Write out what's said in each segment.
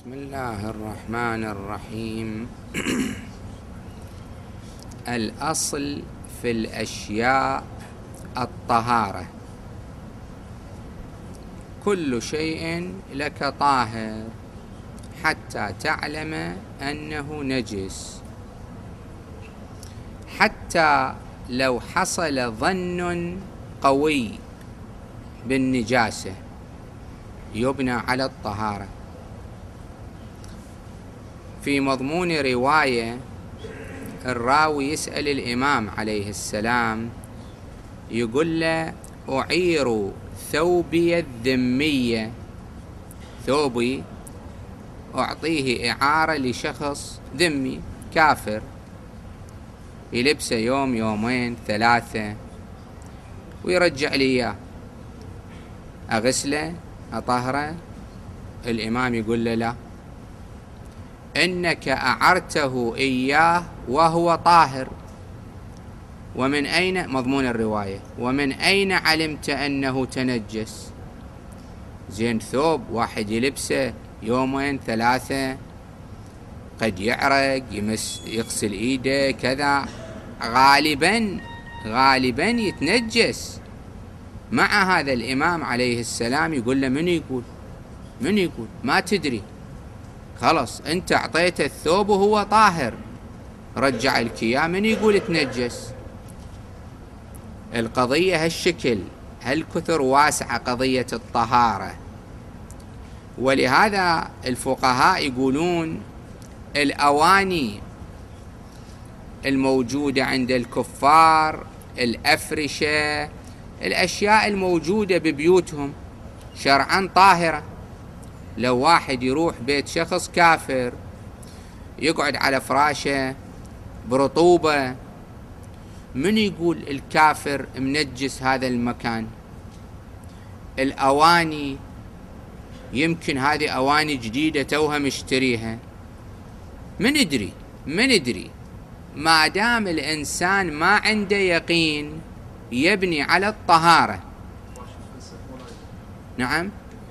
بسم الله الرحمن الرحيم. الأصل في الأشياء الطهارة، كل شيء لك طاهر حتى تعلم أنه نجس، حتى لو حصل ظن قوي بالنجاسة يبنى على الطهارة. في مضمون رواية الراوي يسأل الإمام عليه السلام، يقول له: أعير ثوبي الذمية، ثوبي أعطيه إعارة لشخص ذمي كافر، يلبسه يوم يومين ثلاثة ويرجع لي إياه، أغسله أطهره؟ الإمام يقول له: لا، إنك أعرته إياه وهو طاهر. ومن أين، مضمون الرواية، ومن أين علمت أنه تنجس؟ زين، ثوب واحد يلبسه يومين ثلاثة قد يعرق، يغسل إيده كذا، غالبا يتنجس. مع هذا الإمام عليه السلام يقول له: من يقول ما تدري، خلاص أنت أعطيته الثوب وهو طاهر، رجع لك إياه، من يقول تنجس؟ القضية هالشكل، هالكثر واسعة قضية الطهارة. ولهذا الفقهاء يقولون الأواني الموجودة عند الكفار، الأفرشة، الأشياء الموجودة ببيوتهم شرعا طاهرة. لو واحد يروح بيت شخص كافر يقعد على فراشه برطوبة، من يقول الكافر منجس هذا المكان؟ الأواني يمكن هذه أواني جديدة توها مشتريها، من يدري؟ ما دام الإنسان ما عنده يقين يبني على الطهارة. نعم،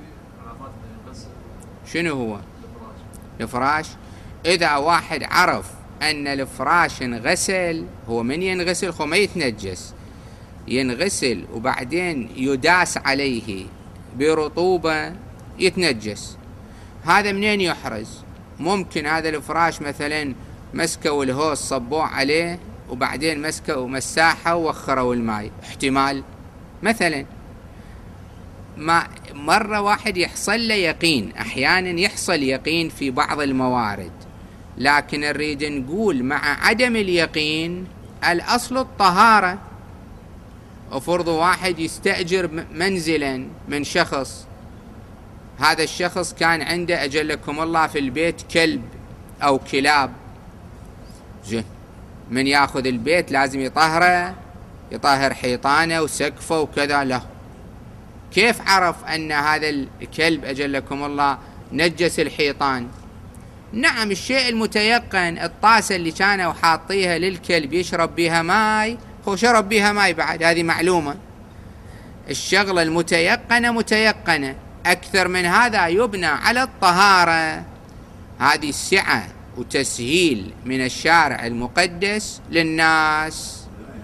شنو هو الفراش؟ إذا واحد عرف أن الفراش انغسل، هو من ينغسل؟ هو ما يتنجس، ينغسل وبعدين يداس عليه برطوبة يتنجس. هذا منين يحرز؟ ممكن هذا الفراش مثلا مسكوا الهوس صبوه عليه وبعدين مسكوا مساحة ووخروا الماء، احتمال مثلا. ما مرة واحد يحصل له يقين، أحيانا يحصل يقين في بعض الموارد، لكن نريد نقول مع عدم اليقين الأصل الطهارة. وفرض واحد يستأجر منزلا من شخص، هذا الشخص كان عنده أجلكم الله في البيت كلب أو كلاب، زين، من ياخذ البيت لازم يطهره، يطهر حيطانه وسقفه وكذا. له كيف عرف أن هذا الكلب أجلكم الله نجس الحيطان؟ نعم، الشيء المتيقن، الطاسة اللي كانوا حاطيها للكلب يشرب بها ماي، هو شرب بها ماي بعد، هذه معلومة. الشغلة المتيقنة متيقنة، أكثر من هذا يبنى على الطهارة. هذه السعة وتسهيل من الشارع المقدس للناس.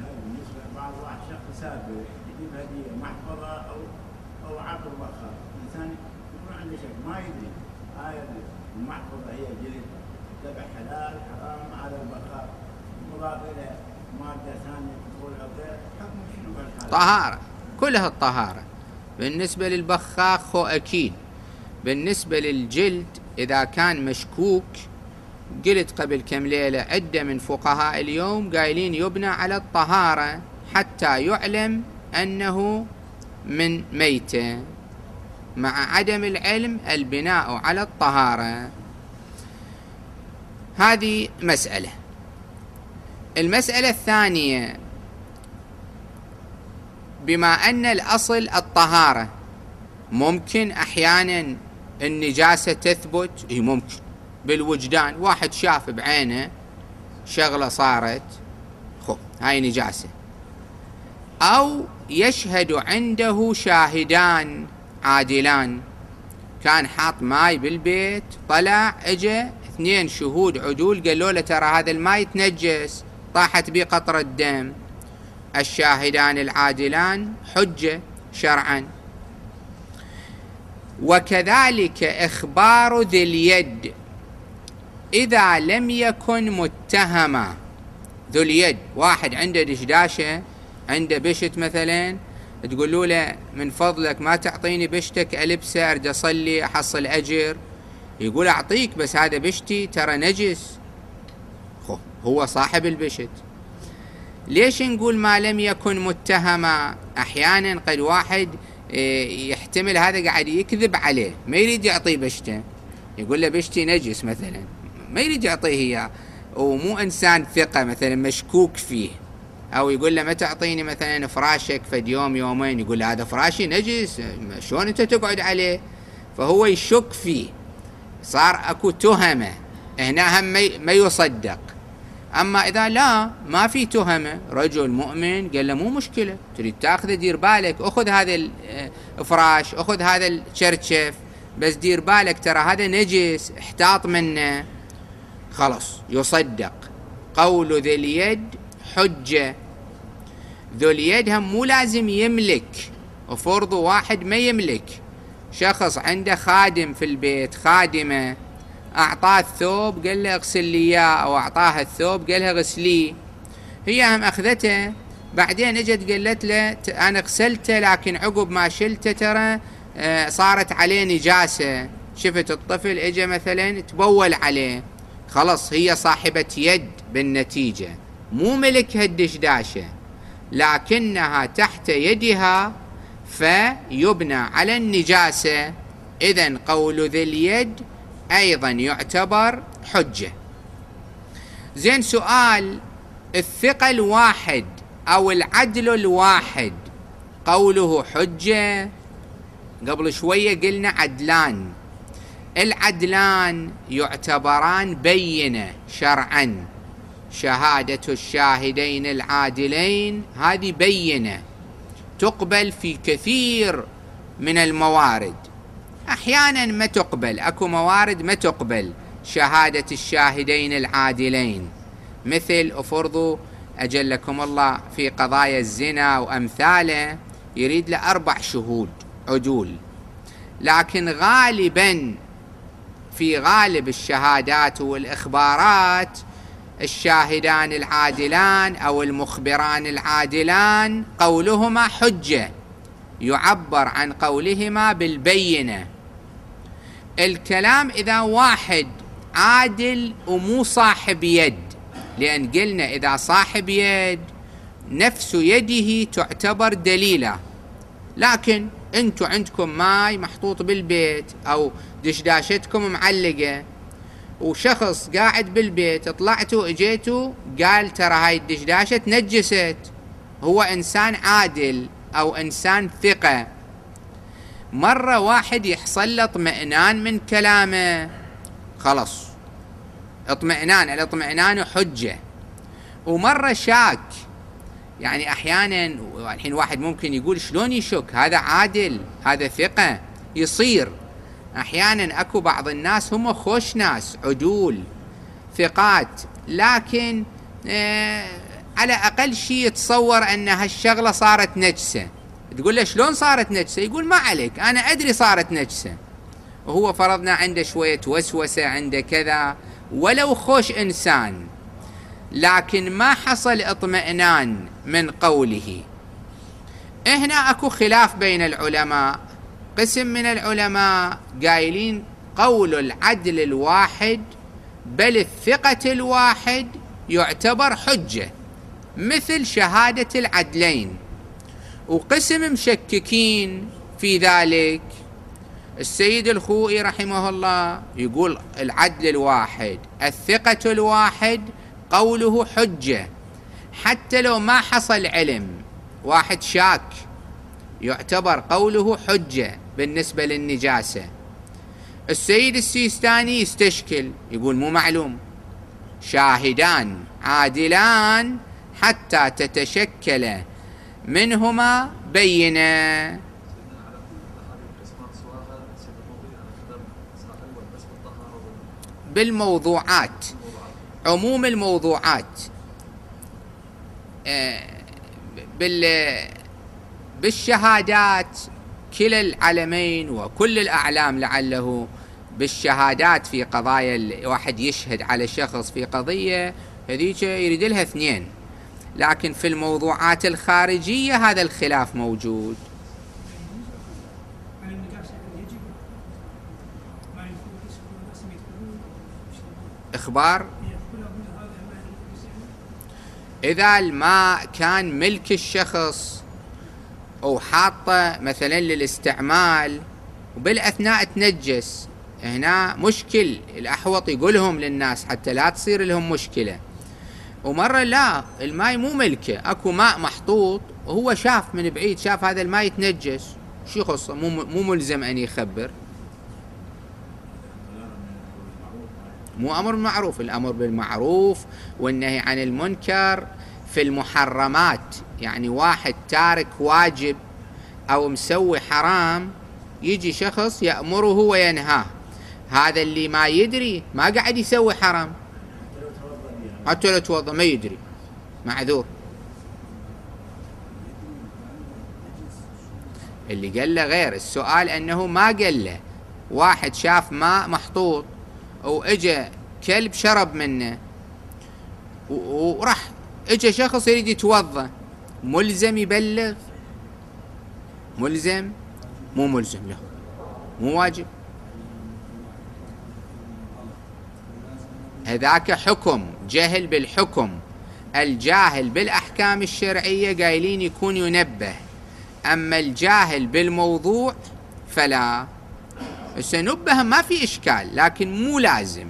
طهارة، كلها الطهارة. بالنسبة للبخاخ هو أكيد. بالنسبة للجلد إذا كان مشكوك، قلت قبل كم ليلة عدة من فقهاء اليوم قايلين يبنى على الطهارة حتى يعلم أنه من ميتة. مع عدم العلم البناء على الطهارة. هذه مسألة. المسألة الثانية، بما أن الأصل الطهارة، ممكن أحيانا النجاسة تثبت، ممكن بالوجدان، واحد شاف بعينه شغلة صارت، هاي نجاسة، أو يشهد عنده شاهدان عادلان كان حاط ماي بالبيت، طلع اجى 2 شهود عدول قالوا له ترى هذا الماي تنجس، طاحت به قطرة دم. الشاهدان العادلان حجة شرعا. وكذلك إخبار ذي اليد إذا لم يكن متهما. ذو اليد واحد عنده دشداشة، عنده بشت مثلا، تقولوا له من فضلك ما تعطيني بشتك ألبسه أرد أصلي أحصل أجر، يقول أعطيك بس هذا بشتي ترى نجس، هو صاحب البشت. ليش نقول ما لم يكن متهما؟ أحيانا قد واحد يحتمل هذا قاعد يكذب عليه، ما يريد يعطيه بشته، يقول له بشتي نجس مثلا، ما يريد يعطيه إياه، ومو إنسان ثقة مثلا مشكوك فيه. أو يقول له ما تعطيني مثلا فراشك فد يوم يومين، يقول له هذا فراشي نجس شلون أنت تقعد عليه؟ فهو يشك فيه، صار أكو تهمة هنا هم ما يصدق. أما إذا لا ما في تهمة، رجل مؤمن قال له مو مشكلة تريد تأخذه دير بالك، أخذ هذا الفراش، أخذ هذا الشرشف، بس دير بالك ترى هذا نجس احتاط منه، خلص يصدق. قول ذي اليد حجة. ذو اليد هم مو لازم يملك، وفرض واحد ما يملك، شخص عنده خادم في البيت، خادمة، أعطاه الثوب قال له اغسل لي إياه، أو أعطاها الثوب قال لها غسليه، هي هم أخذته، بعدين اجت قالت له أنا غسلته لكن عقب ما شلته ترى صارت عليه نجاسة، شفت الطفل اجى مثلا تبول عليه، خلص هي صاحبة يد بالنتيجة، مو ملك هالدشداشة لكنها تحت يدها فيبنى على النجاسة. إذن قول ذي اليد أيضا يعتبر حجة. زين، سؤال، الثقة الواحد أو العدل الواحد قوله حجة؟ قبل شوية قلنا عدلان، العدلان يعتبران بينة شرعا، شهادة الشاهدين العادلين هذه بينة تقبل في كثير من الموارد، أحيانا ما تقبل، أكو موارد ما تقبل شهادة الشاهدين العادلين، مثل أفرضوا أجلكم الله في قضايا الزنا وأمثاله يريد له 4 شهود عدول، لكن غالبا في غالب الشهادات والإخبارات الشاهدان العادلان أو المخبران العادلان قولهما حجة، يعبر عن قولهما بالبينة. الكلام إذا واحد عادل ومو صاحب يد، لأن قلنا إذا صاحب يد نفس يده تعتبر دليلة، لكن أنتوا عندكم ماي محطوط بالبيت أو دشداشتكم معلقة، وشخص قاعد بالبيت طلعتوا اجيتوا قال ترى هاي الدشداشة تنجست، هو إنسان عادل أو إنسان ثقة، مرة واحد يحصل له اطمئنان من كلامه، خلص اطمئنان، الاطمئنان حجة. ومرة شاك، يعني أحيانا الحين واحد ممكن يقول شلون يشك، هذا عادل هذا ثقة، يصير أحيانا أكو بعض الناس هم خوش ناس عدول ثقات، لكن على أقل شيء يتصور أن هالشغلة صارت نجسة، تقول له شلون صارت نجسة، يقول ما عليك أنا أدري صارت نجسة، وهو فرضنا عنده شوية وسوسة، عنده كذا، ولو خوش إنسان، لكن ما حصل اطمئنان من قوله. هنا أكو خلاف بين العلماء، قسم من العلماء قايلين قول العدل الواحد بل الثقة الواحد يعتبر حجة مثل شهادة العدلين، وقسم مشككين في ذلك. السيد الخوئي رحمه الله يقول العدل الواحد الثقة الواحد قوله حجة حتى لو ما حصل علم، واحد شاك يعتبر قوله حجة بالنسبة للنجاسة. السيد السيستاني يستشكل يقول مو معلوم، شاهدان عادلان حتى تتشكل منهما بينة. بالموضوعات، عموم الموضوعات بالشهادات، كلا العلمين وكل الأعلام لعله بالشهادات في قضايا واحد يشهد على شخص في قضية هذيك يريد لها اثنين، لكن في الموضوعات الخارجية هذا الخلاف موجود. إخبار إذا الماء كان ملك الشخص أو حاطة مثلا للاستعمال وبالأثناء تنجس، هنا مشكل، الأحوط يقولهم للناس حتى لا تصير لهم مشكلة. ومرة لا، الماء مو ملكه، أكو ماء محطوط وهو شاف من بعيد، شاف هذا الماء يتنجس، شو يخصه؟ مو ملزم أن يخبر. مو أمر بالمعروف، الأمر بالمعروف والنهي عن المنكر في المحرمات. يعني واحد تارك واجب أو مسوي حرام، يجي شخص يأمره وينهاه، هذا اللي ما يدري ما قاعد يسوي حرام، حتى لو توضأ ما يدري، معذور. اللي قال له غير، السؤال أنه ما قال له، واحد شاف ماء محطوط أو إجا كلب شرب منه وراح إجا شخص يريد يتوضأ، ملزم يبلغ؟ ملزم؟ مو ملزم له، مو واجب. هذاك حكم، جهل بالحكم. الجاهل بالأحكام الشرعية قايلين يكون ينبه، أما الجاهل بالموضوع فلا. سنبه ما في إشكال، لكن مو لازم.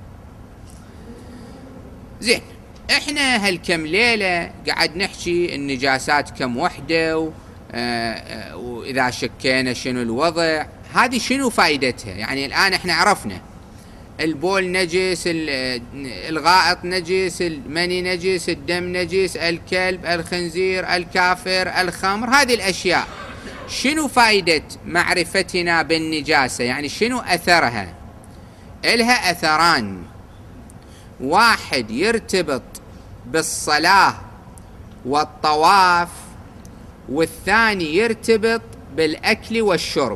زين، إحنا هالكم ليلة قاعد نحكي النجاسات كم وحدة وإذا شكينا شنو الوضع، هذه شنو فائدتها؟ يعني الآن إحنا عرفنا البول نجس، الغائط نجس، المني نجس، الدم نجس، الكلب، الخنزير، الكافر، الخمر، هذه الأشياء شنو فائدة معرفتنا بالنجاسة؟ يعني شنو أثرها؟ إلها أثران، واحد يرتبط بالصلاة والطواف، والثاني يرتبط بالأكل والشرب.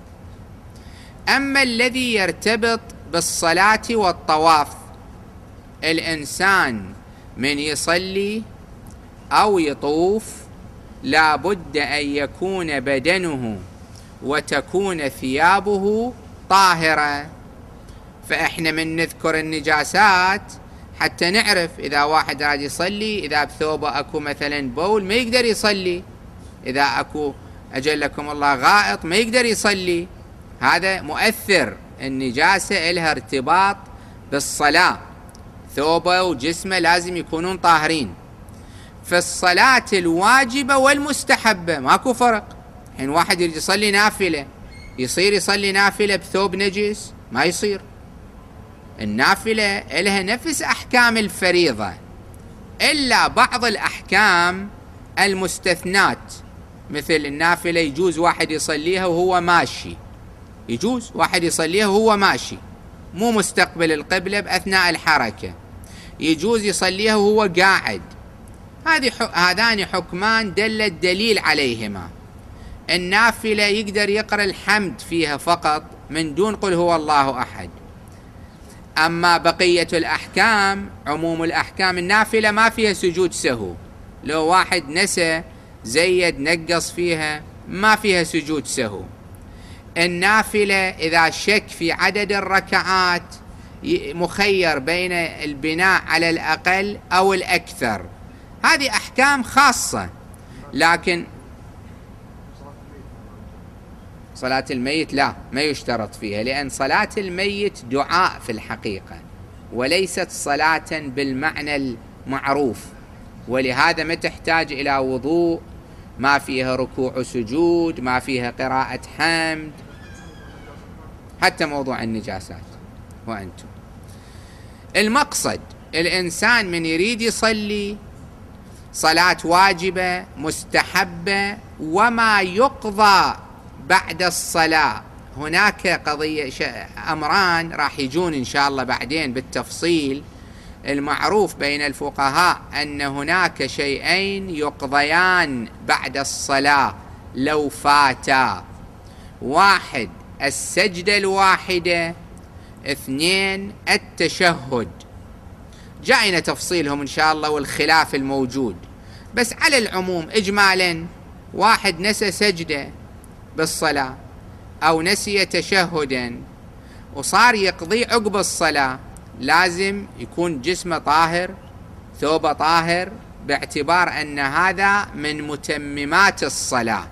أما الذي يرتبط بالصلاة والطواف، الإنسان من يصلي أو يطوف لابد أن يكون بدنه وتكون ثيابه طاهرة. فإحنا من نذكر النجاسات حتى نعرف إذا واحد راد يصلي، إذا بثوبه أكو مثلا بول ما يقدر يصلي، إذا أكو أجلكم الله غائط ما يقدر يصلي، هذا مؤثر. النجاسة إلها ارتباط بالصلاة، ثوبه وجسمه لازم يكونون طاهرين. في الصلاة الواجبة والمستحبة ماكو فرق. حين واحد يريد يصلي نافلة، يصير يصلي نافلة بثوب نجس؟ ما يصير. النافلة إلها نفس أحكام الفريضة، إلا بعض الأحكام المستثنات، مثل النافلة يجوز واحد يصليها وهو ماشي، يجوز واحد يصليها وهو ماشي مو مستقبل القبلة بأثناء الحركة، يجوز يصليها وهو قاعد. هذان حكمان دل الدليل عليهما. النافلة يقدر يقرأ الحمد فيها فقط من دون قل هو الله أحد. أما بقية الأحكام، عموم الأحكام، النافلة ما فيها سجود سهو، لو واحد نسى زيد نقص فيها ما فيها سجود سهو. النافلة إذا شك في عدد الركعات مخير بين البناء على الأقل أو الأكثر، هذه أحكام خاصة. لكن صلاة الميت لا، ما يشترط فيها، لأن صلاة الميت دعاء في الحقيقة وليست صلاة بالمعنى المعروف، ولهذا ما تحتاج إلى وضوء، ما فيها ركوع وسجود، ما فيها قراءة حمد، حتى موضوع النجاسات. وأنتم المقصد الإنسان من يريد يصلي صلاة واجبة مستحبة وما يقضى بعد الصلاة هناك قضية أمران راح يجون إن شاء الله بعدين بالتفصيل. المعروف بين الفقهاء أن هناك شيئين يقضيان بعد الصلاة لو فاتا: واحد السجدة الواحدة، اثنين التشهد. جاءنا تفصيلهم إن شاء الله والخلاف الموجود، بس على العموم إجمالا واحد نسى سجدة بالصلاة أو نسي تشهدا وصار يقضي عقب الصلاة، لازم يكون جسمه طاهر، ثوبه طاهر، باعتبار أن هذا من متممات الصلاة.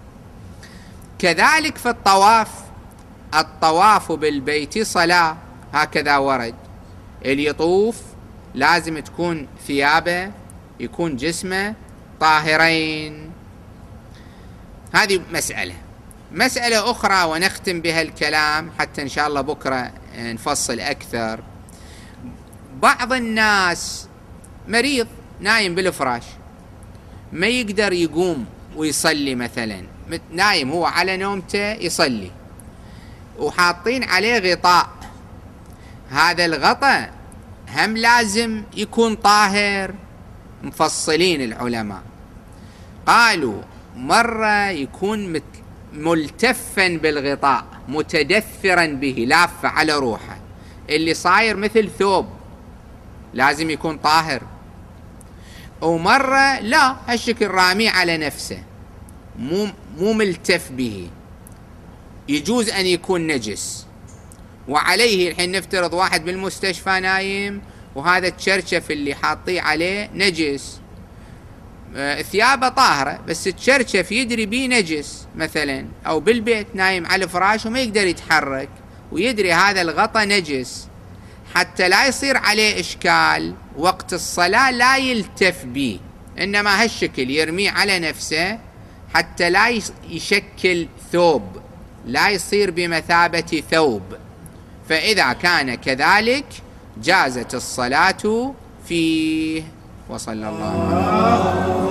كذلك في الطواف بالبيت صلاة، هكذا ورد. اللي يطوف لازم تكون ثيابه، يكون جسمه طاهرين. هذه مسألة أخرى ونختم بها الكلام حتى إن شاء الله بكرة نفصل أكثر. بعض الناس مريض نايم بالفراش، ما يقدر يقوم ويصلي، مثلا نايم هو على نومته يصلي وحاطين عليه غطاء. هذا الغطاء هم لازم يكون طاهر. مفصلين العلماء قالوا مرة يكون ملتفا بالغطاء، متدثرا به، لاف على روحه، اللي صاير مثل ثوب، لازم يكون طاهر. ومرة لا، هالشكل رامي على نفسه، مو ملتف به، يجوز أن يكون نجس. وعليه الحين نفترض واحد بالمستشفى نايم وهذا التشرشف اللي حاطيه عليه نجس، ثيابه طاهرة بس التشرشف يدري بيه نجس مثلا، أو بالبيت نايم على فراش وما يقدر يتحرك ويدري هذا الغطاء نجس، حتى لا يصير عليه إشكال وقت الصلاة لا يلتف به، إنما هالشكل يرميه على نفسه حتى لا يشكل ثوب، لا يصير بمثابة ثوب. فإذا كان كذلك جازت الصلاة فيه. وصلى الله عليه وسلم.